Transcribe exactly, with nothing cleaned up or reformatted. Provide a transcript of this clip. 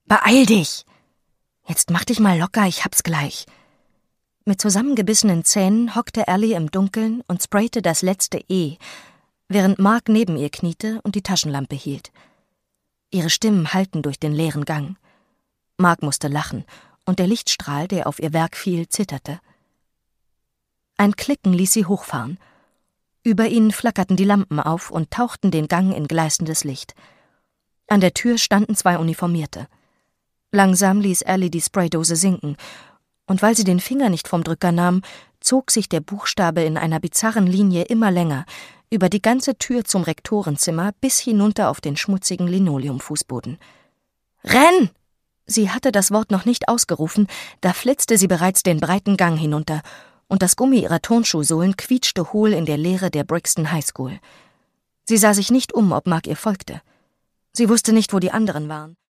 »Beeil dich! Jetzt mach dich mal locker, ich hab's gleich.« Mit zusammengebissenen Zähnen hockte Allie im Dunkeln und sprayte das letzte E, während Mark neben ihr kniete und die Taschenlampe hielt. Ihre Stimmen hallten durch den leeren Gang. Mark musste lachen, und der Lichtstrahl, der auf ihr Werk fiel, zitterte. Ein Klicken ließ sie hochfahren. Über ihnen flackerten die Lampen auf und tauchten den Gang in gleißendes Licht. An der Tür standen zwei Uniformierte. Langsam ließ Allie die Spraydose sinken, und weil sie den Finger nicht vom Drücker nahm, zog sich der Buchstabe in einer bizarren Linie immer länger, über die ganze Tür zum Rektorenzimmer bis hinunter auf den schmutzigen Linoleumfußboden. »Renn!« Sie hatte das Wort noch nicht ausgerufen, da flitzte sie bereits den breiten Gang hinunter, und das Gummi ihrer Turnschuhsohlen quietschte hohl in der Leere der Brixton High School. Sie sah sich nicht um, ob Mark ihr folgte. Sie wusste nicht, wo die anderen waren.